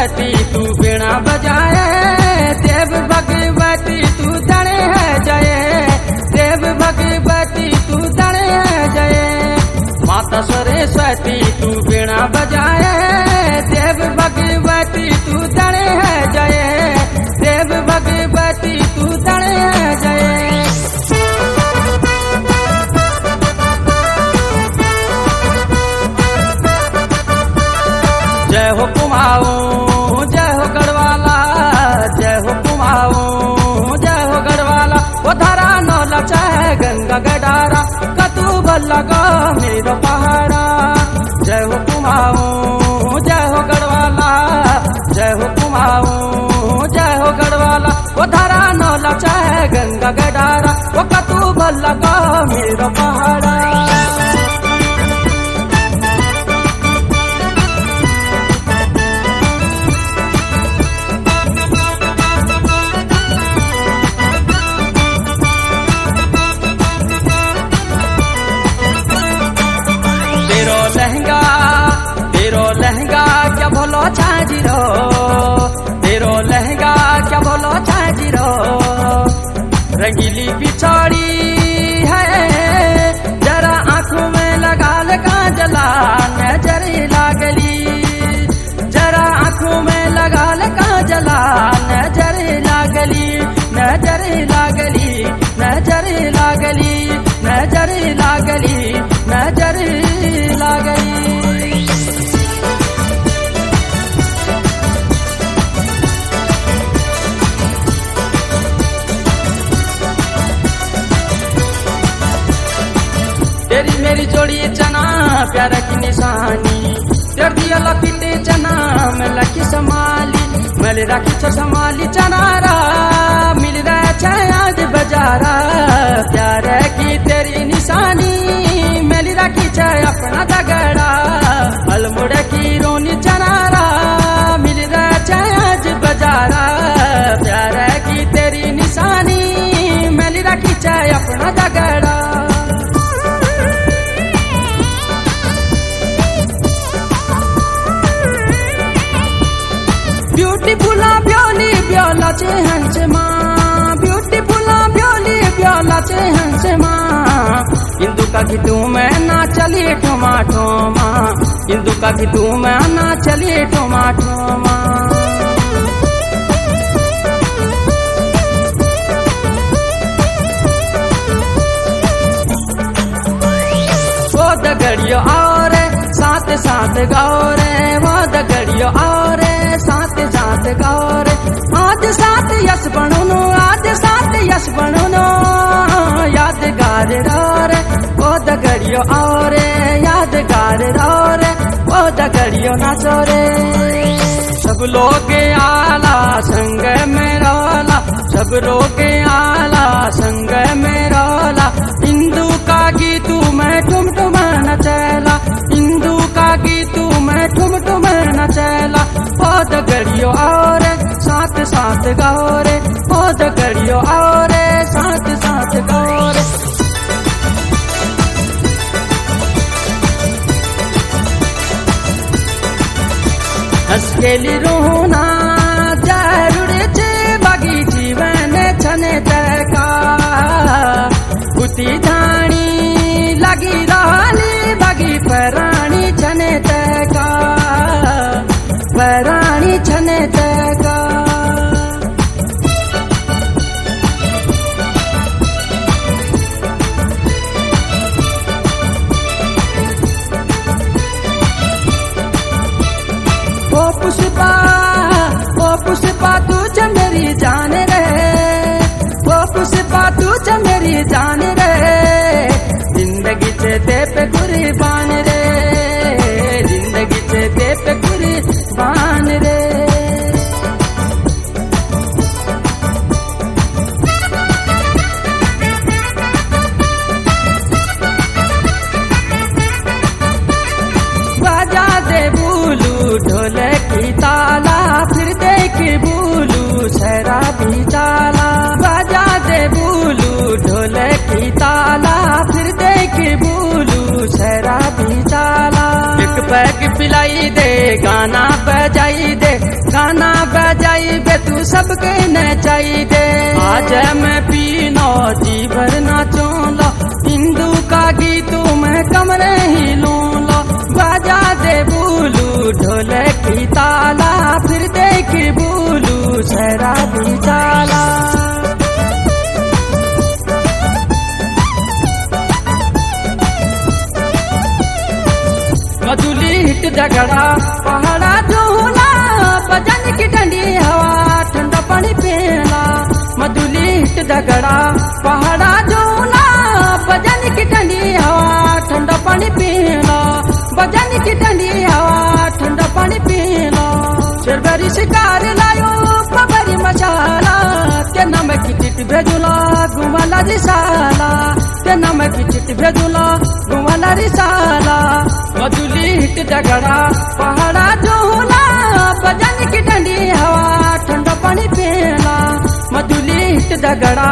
सरस्वती तू वीणा बजाए, देव भगवती तू तड़े है जय, देव भगवती तू तड़े है जय। माता सरस्वती तू वीणा बजाए, देव भगवती तू तड़े है जय, देव भगवती तू तड़े है जय। जय हो कुमाऊं जय हो गढ़वाला, जय हो कुमाऊं जय हो गढ़वाला। वो धारा नौला चाहे गंगा गडारा, कतू लगा मेरो पहाड़ा। जय हो कुमाऊं जय हो गढ़वाला, जय हो कुमाऊं जय हो गढ़वाला। वो धारा नौला चाहे गंगा गडारा, वो कतू लगा मेरो पहाड़ा। तेरो लहंगा क्या भोलो छाजिरो, तेरो लहंगा क्या भोलो छाजिरो। रंगीली बिछौड़ी है जरा आंखों में लगा ले काजला, नजर लागली जरा आंखों में लगा ले काजला, नजर लागली नजर लागली नजर लागली नजर लागली नजर लागली। तेरी मेरी जोड़ी चना प्यार की निशानी, तेर दिया लकीटे चना मैं लकी संभाली, मैंने रखी छो संभाली चनारा। मिल रहा है आज बजारा, प्यार की तेरी निशानी, मैंने रखी छे अपना दगड़ा। अलमुड़ की रोनी चनारा, मिल रहा है आज बजारा, प्यार की तेरी निशानी, मैंने रखी छे अपना दगड़ा। ब्यूटीफुला ब्योली ब्योला चे हंस माँ, ब्यूटीफुला ब्योली ब्योला चे हंस माँ। इंदु का कि तू मैं ना चली टोमाटो माँ, इंदु का कि तू मैं ना चली टोमाटो माँ। वो दगड़ियो और साथ साथ गौरे, वो दगड़ियो और साथ साथ गौरे। आज साथ यश बनो, आज साथ यश बनो, यादगार रे वो दगड़ियो और यादगार रे वो दगड़ियो नाचो रे। सब लोग आला संग में रोला, सब लोग आला संग में रोला। इंदु का गीतू मैं ठुम ठुम नचैला, इंदु का गीतू मैं ठुम ठुम नचैला। ओ दगड़ियो और साथ साथ गौरे, ओ दगड़ियो और साथ साथ गौरे। हंसकेली रोना जरूर छे बागी जीवन छने तका। कुती धाणी लगी रहली बागी पराणी छने तका, पराणी छने तका। ओ पुष्पा तुझ मेरी जान रे, ओ पुष्पा तुझ मेरी जान रे। जिंदगी से दे पे कुर्बान रे, जिंदगी से दे पे कुर्बान रे। बजा दे बुलू ढोल की ताला, फिर देख बुलू शराबी चाला। बजा दे बुलू ढोल की ताला, फिर देख बुलू शराबी चाला। एक पैक पिलाई दे गाना बजाई दे, के तू सबके नचाई दे। आज मैं पीनो जी भर नाचूंगा, हिंदू का गीतू मैं कमरे ही लूंगा। बाजा दे बोलू ढोल की ताला, फिर देख बोलू शहरा भी चाला। मधुली हिट झगड़ा पहाड़ा झूला, बजन की ठंडी हवा ठंडा पानी पीला। मधुली हिट झगड़ा पहाड़ा झूला, बजन की ठंडी हवा ठंडा पानी पीला। बजन की ठंडी हवा ठंडा पानी पीला। शेरबरी शिकार लायो पगरी मसाला, के नाम की चिट भेजुला घुमाला रिसाला। के नाम की चिट भेजुला घुमाला रिसाला। मधुली हिट झगड़ा पहाड़ा झूला, बजन की ठंडी हवा ठंडा पानी पीला। मधुली हिट झगड़ा